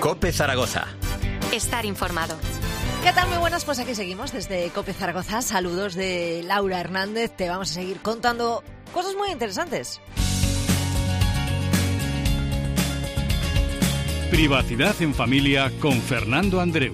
COPE Zaragoza. Estar informado. ¿Qué tal? Muy buenas, pues aquí seguimos desde COPE Zaragoza. Saludos de Laura Hernández. Te vamos a seguir contando cosas muy interesantes. Privacidad en familia con Fernando Andreu.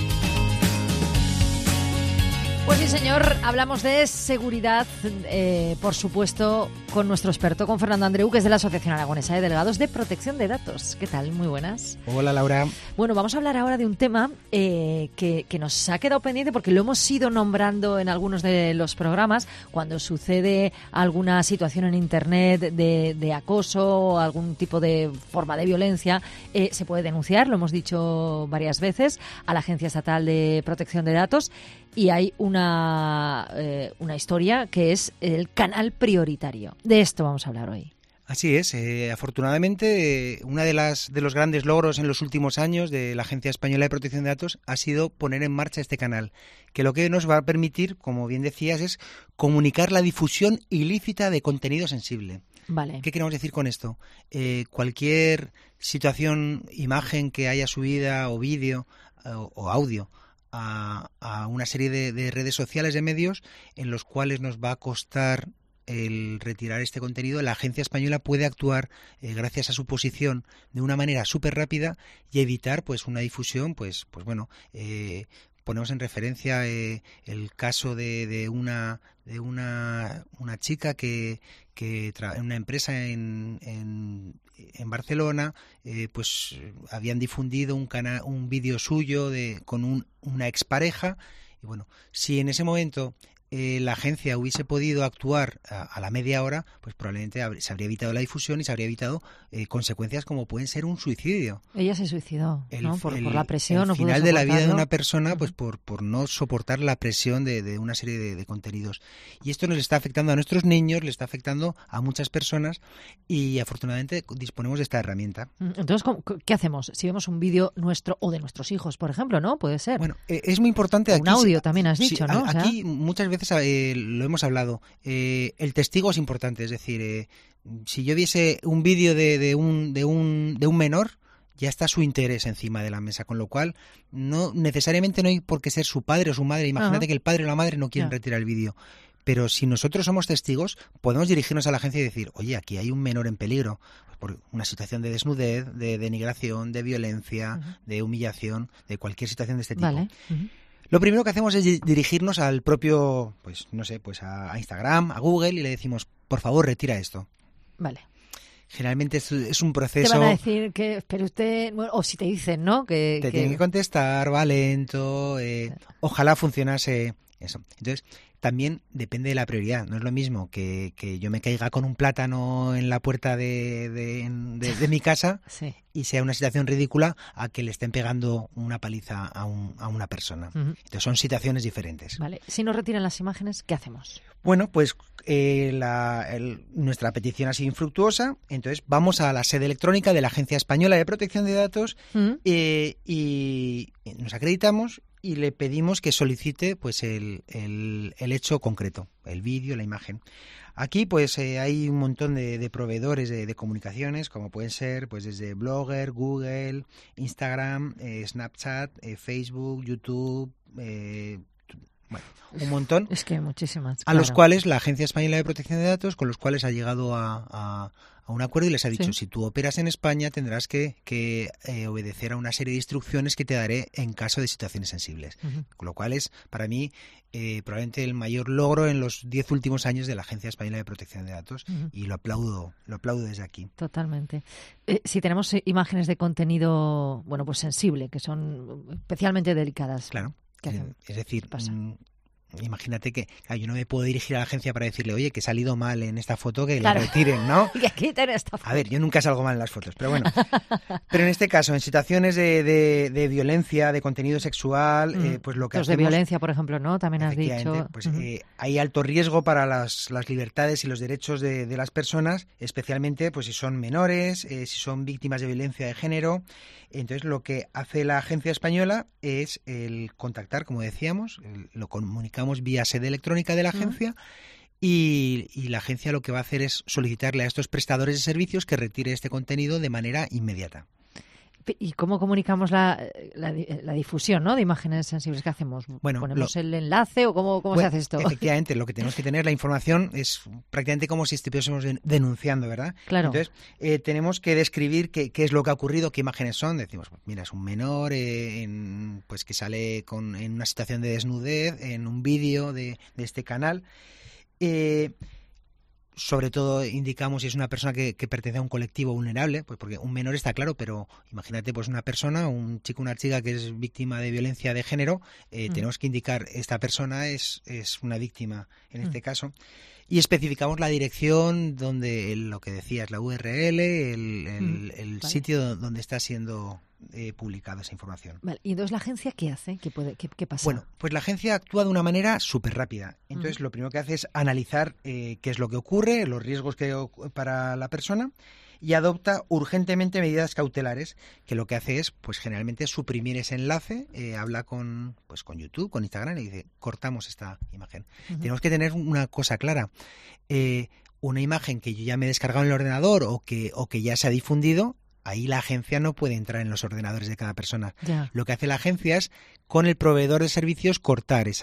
Pues sí, señor, hablamos de seguridad, por supuesto, con nuestro experto, con Fernando Andreu, que es de la Asociación Aragonesa de Delegados de Protección de Datos. ¿Qué tal? Muy buenas. Hola, Laura. Bueno, vamos a hablar ahora de un tema que nos ha quedado pendiente porque lo hemos ido nombrando en algunos de los programas. Cuando sucede alguna situación en Internet de acoso o algún tipo de forma de violencia, se puede denunciar, lo hemos dicho varias veces, a la Agencia Estatal de Protección de Datos. Y hay una historia que es el canal prioritario. De esto vamos a hablar hoy. Así es. Afortunadamente, uno de los grandes logros en los últimos años de la Agencia Española de Protección de Datos ha sido poner en marcha este canal, que lo que nos va a permitir, como bien decías, es comunicar la difusión ilícita de contenido sensible. Vale. ¿Qué queremos decir con esto? Cualquier situación, imagen que haya subida o vídeo o audio a una serie de redes sociales, de medios, en los cuales nos va a costar el retirar este contenido, la Agencia Española puede actuar gracias a su posición de una manera súper rápida y evitar pues una difusión, ponemos en referencia el caso de una chica que en una empresa en Barcelona, pues habían difundido un vídeo suyo con una expareja. Y bueno, si en ese momento la agencia hubiese podido actuar a la media hora, pues probablemente se habría evitado la difusión y se habría evitado consecuencias como pueden ser un suicidio. Ella se suicidó, ¿no? Por la presión. El final de la vida de una persona, pues por no soportar la presión de una serie de contenidos. Y esto nos está afectando a nuestros niños, le está afectando a muchas personas y afortunadamente disponemos de esta herramienta. Entonces, ¿qué hacemos? Si vemos un vídeo nuestro o de nuestros hijos, por ejemplo, ¿no? Puede ser. Bueno, es muy importante. Un audio también has dicho, ¿no? Aquí muchas veces lo hemos hablado. El testigo es importante, es decir, si yo viese un vídeo de un menor, ya está su interés encima de la mesa, con lo cual no necesariamente no hay por qué ser su padre o su madre. Imagínate que el padre o la madre no quieren retirar el vídeo. Pero si nosotros somos testigos, podemos dirigirnos a la agencia y decir, oye, aquí hay un menor en peligro, por una situación de desnudez, de denigración, de violencia, de humillación, de cualquier situación de este tipo. Vale. Lo primero que hacemos es dirigirnos al propio, a Instagram, a Google, y le decimos, por favor, retira esto. Vale. Generalmente es un proceso... Te van a decir que, pero usted, o si te dicen, ¿no? Que tienen que contestar, va lento, ojalá funcionase eso. Entonces, también depende de la prioridad. No es lo mismo que yo me caiga con un plátano en la puerta de mi casa sí. y sea una situación ridícula a que le estén pegando una paliza a una persona. Entonces son situaciones diferentes. Vale. Si nos retiran las imágenes, ¿qué hacemos? Bueno, pues nuestra petición ha sido infructuosa, entonces vamos a la sede electrónica de la Agencia Española de Protección de Datos y nos acreditamos y le pedimos que solicite pues el hecho concreto, el vídeo, la imagen. Aquí pues hay un montón de proveedores de comunicaciones, como pueden ser pues desde Blogger, Google, Instagram, Snapchat, Facebook, YouTube, un montón. Es que muchísimas. A los cuales la Agencia Española de Protección de Datos, con los cuales ha llegado a un acuerdo y les ha dicho, si tú operas en España tendrás que obedecer a una serie de instrucciones que te daré en caso de situaciones sensibles. Con lo cual es, para mí, probablemente el mayor logro en los 10 últimos años de la Agencia Española de Protección de Datos y lo aplaudo desde aquí. Totalmente. Si tenemos imágenes de contenido, bueno, pues sensible, que son especialmente delicadas. Claro. Es decir, imagínate que yo no me puedo dirigir a la agencia para decirle, oye, que he salido mal en esta foto, que la retiren, ¿no? Que quiten esta foto. A ver, yo nunca salgo mal en las fotos, pero bueno. Pero en este caso, en situaciones de violencia, de contenido sexual, pues lo que hacemos... de violencia, por ejemplo, ¿no? También has dicho... Pues hay alto riesgo para las libertades y los derechos de las personas, especialmente pues si son menores, si son víctimas de violencia de género. Entonces, lo que hace la Agencia Española es el contactar, como decíamos, lo comunicamos vía sede electrónica de la agencia y la agencia lo que va a hacer es solicitarle a estos prestadores de servicios que retire este contenido de manera inmediata. ¿Y cómo comunicamos la difusión, ¿no?, de imágenes sensibles? ¿Qué hacemos? Bueno, ¿Ponemos el enlace o cómo se hace esto? Efectivamente, lo que tenemos que tener, la información, es prácticamente como si estuviésemos denunciando, ¿verdad? Claro. Entonces, tenemos que describir qué es lo que ha ocurrido, qué imágenes son. Decimos, pues, mira, es un menor pues que sale en una situación de desnudez, en un vídeo de este canal. Sobre todo indicamos si es una persona que pertenece a un colectivo vulnerable, pues porque un menor está claro, pero imagínate pues una persona, un chico, una chica que es víctima de violencia de género, tenemos que indicar esta persona es una víctima en este caso, y especificamos la dirección donde lo que decías, la URL, el sitio donde está siendo publicada esa información. Vale. ¿Y entonces la agencia qué hace? ¿Qué pasa? Bueno, pues la agencia actúa de una manera súper rápida. Entonces lo primero que hace es analizar qué es lo que ocurre, los riesgos para la persona, y adopta urgentemente medidas cautelares, que lo que hace es, pues generalmente, suprimir ese enlace, habla con YouTube, con Instagram, y dice, cortamos esta imagen. Tenemos que tener una cosa clara. Una imagen que yo ya me he descargado en el ordenador o que ya se ha difundido, ahí la agencia no puede entrar en los ordenadores de cada persona. Ya. Lo que hace la agencia es, con el proveedor de servicios, cortar ese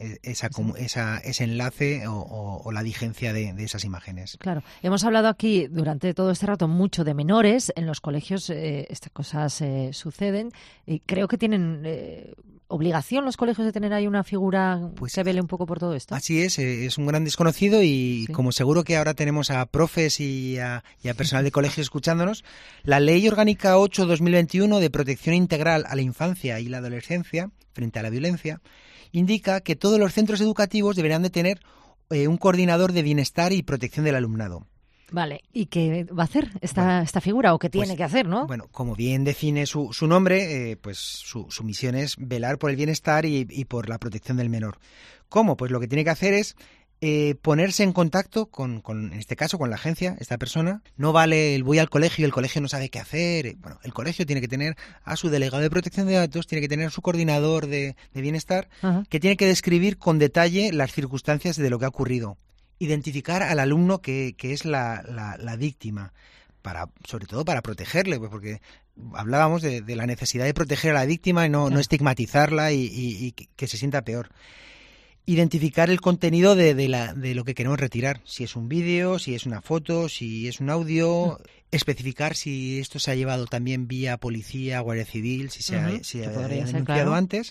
enlace o la vigencia de esas imágenes. Claro. Hemos hablado aquí durante todo este rato mucho de menores. En los colegios estas cosas suceden. Creo que tienen obligación los colegios de tener ahí una figura que vele un poco por todo esto. Así es un gran desconocido y como seguro que ahora tenemos a profes y a personal de colegios escuchándonos, la Ley Orgánica 8/2021 de Protección Integral a la Infancia y la Adolescencia frente a la violencia indica que todos los centros educativos deberán de tener un coordinador de bienestar y protección del alumnado. Vale, ¿y qué va a hacer esta figura o qué tiene que hacer, no? Bueno, como bien define su nombre, pues su misión es velar por el bienestar y por la protección del menor. ¿Cómo? Pues lo que tiene que hacer es ponerse en contacto en este caso, con la agencia, esta persona. No vale el voy al colegio y el colegio no sabe qué hacer. Bueno, el colegio tiene que tener a su delegado de protección de datos, tiene que tener a su coordinador de bienestar, que tiene que describir con detalle las circunstancias de lo que ha ocurrido. Identificar al alumno que es la víctima, sobre todo para protegerle, pues porque hablábamos de la necesidad de proteger a la víctima y no estigmatizarla y que se sienta peor. Identificar el contenido de lo que queremos retirar, si es un vídeo, si es una foto, si es un audio, especificar si esto se ha llevado también vía policía, Guardia Civil, si se ha denunciado antes,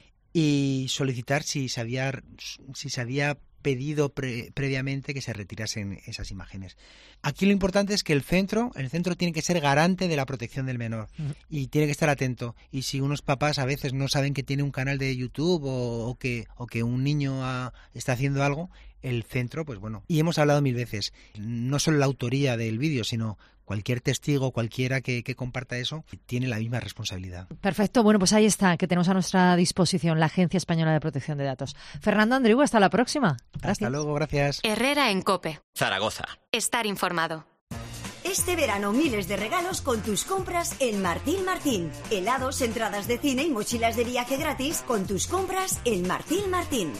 y solicitar si se había pedido previamente que se retirasen esas imágenes. Aquí lo importante es que el centro tiene que ser garante de la protección del menor y tiene que estar atento. Y si unos papás a veces no saben que tiene un canal de YouTube o que un niño está haciendo algo, el centro, pues bueno. Y hemos hablado 1000 veces, no solo la autoría del vídeo, sino cualquier testigo, cualquiera que comparta eso, tiene la misma responsabilidad. Perfecto. Bueno, pues ahí está, que tenemos a nuestra disposición la Agencia Española de Protección de Datos. Fernando Andreu, hasta la próxima. Gracias. Hasta luego, gracias. Herrera en COPE. Zaragoza. Estar informado. Este verano miles de regalos con tus compras en Martín Martín. Helados, entradas de cine y mochilas de viaje gratis con tus compras en Martín Martín.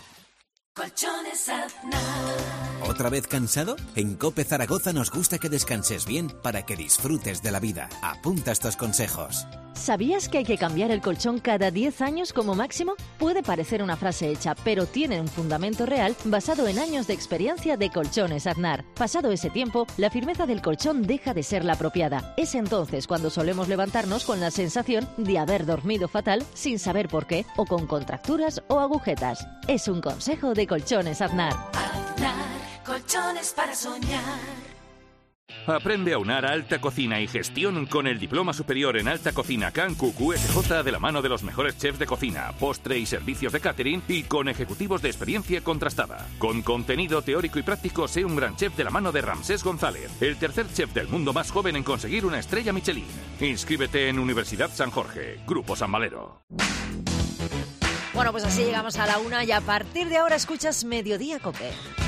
Colchones Aznar. ¿Otra vez cansado? En COPE Zaragoza nos gusta que descanses bien para que disfrutes de la vida. Apunta estos consejos. ¿Sabías que hay que cambiar el colchón cada 10 años como máximo? Puede parecer una frase hecha, pero tiene un fundamento real basado en años de experiencia de Colchones Aznar. Pasado ese tiempo, la firmeza del colchón deja de ser la apropiada. Es entonces cuando solemos levantarnos con la sensación de haber dormido fatal sin saber por qué, o con contracturas o agujetas. Es un consejo de Colchones Aznar. Aznar, colchones para soñar. Aprende a unar alta cocina y gestión con el Diploma Superior en Alta Cocina CAN-QQSJ de la mano de los mejores chefs de cocina, postre y servicios de catering y con ejecutivos de experiencia contrastada. Con contenido teórico y práctico, sé un gran chef de la mano de Ramsés González, el tercer chef del mundo más joven en conseguir una estrella Michelin. Inscríbete en Universidad San Jorge, Grupo San Valero. Bueno, pues así llegamos a la 1 y a partir de ahora escuchas Mediodía COPE.